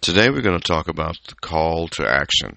Today we're going to talk about the call to action.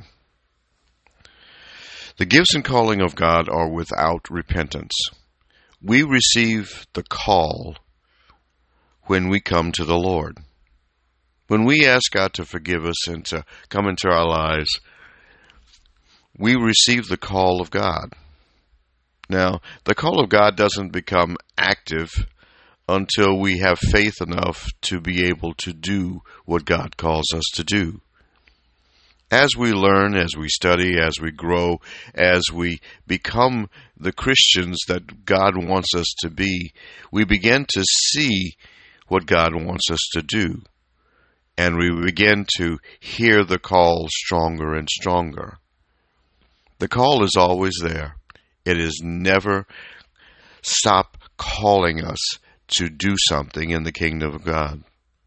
The gifts and calling of God are without repentance. We receive the call when we come to the Lord. When we ask God to forgive us and to come into our lives, we receive the call of God. Now, the call of God doesn't become active until we have faith enough to be able to do what God calls us to do. As we learn, as we study, as we grow, as we become the Christians that God wants us to be, we begin to see what God wants us to do. And we begin to hear the call stronger and stronger. The call is always there. It is never stop calling us to do something in the kingdom of God.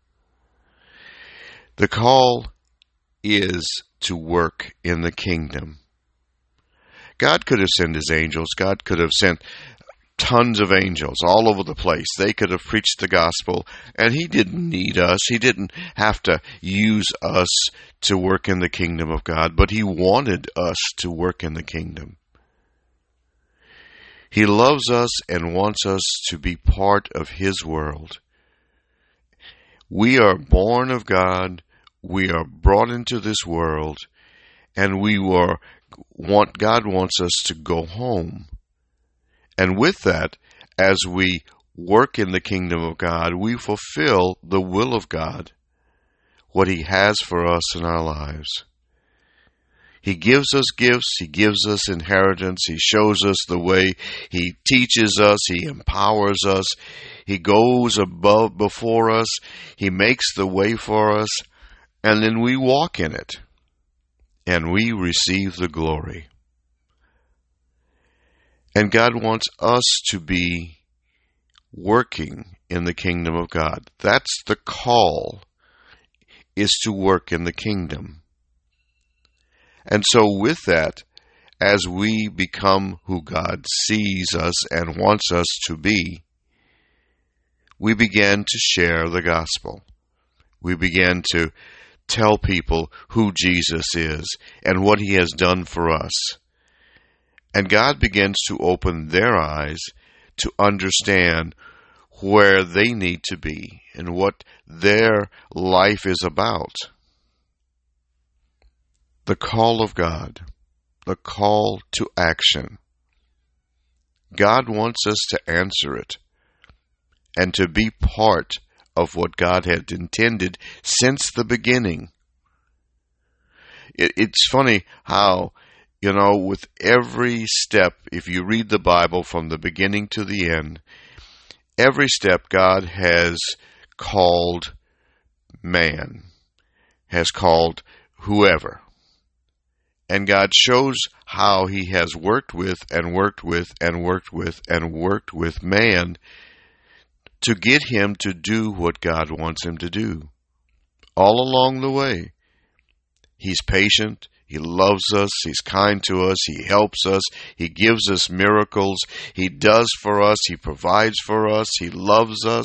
The call is to work in the kingdom. God could have sent His angels. God could have sent tons of angels all over the place. They could have preached the gospel, and He didn't need us. He didn't have to use us to work in the kingdom of God, but He wanted us to work in the kingdom. He loves us and wants us to be part of His world. We are born of God. We are brought into this world, and God wants us to go home. And with that, as we work in the kingdom of God, we fulfill the will of God, what He has for us in our lives. He gives us gifts. He gives us inheritance. He shows us the way. He teaches us. He empowers us. He goes before us. He makes the way for us. And then we walk in it. And we receive the glory. And God wants us to be working in the kingdom of God. That's the call, is to work in the kingdom. And so with that, as we become who God sees us and wants us to be, we begin to share the gospel. We begin to tell people who Jesus is and what He has done for us. And God begins to open their eyes to understand where they need to be and what their life is about. The call of God, the call to action. God wants us to answer it and to be part of what God had intended since the beginning. It's funny how, with every step, if you read the Bible from the beginning to the end, every step God has called man, has called whoever. And God shows how He has worked with and worked with and worked with and worked with man to get him to do what God wants him to do. All along the way. He's patient. He loves us. He's kind to us. He helps us. He gives us miracles. He does for us. He provides for us. He loves us.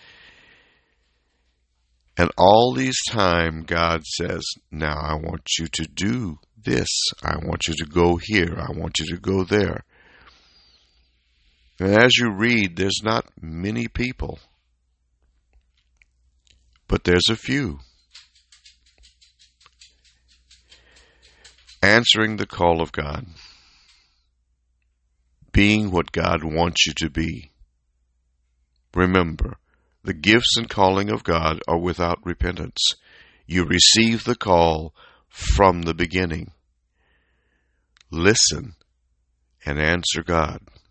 And all this time, God says, now I want you to do this. I want you to go here. I want you to go there. And as you read, there's not many people, but there's a few answering the call of God, being what God wants you to be. Remember, the gifts and calling of God are without repentance. You receive the call from the beginning. Listen and answer God.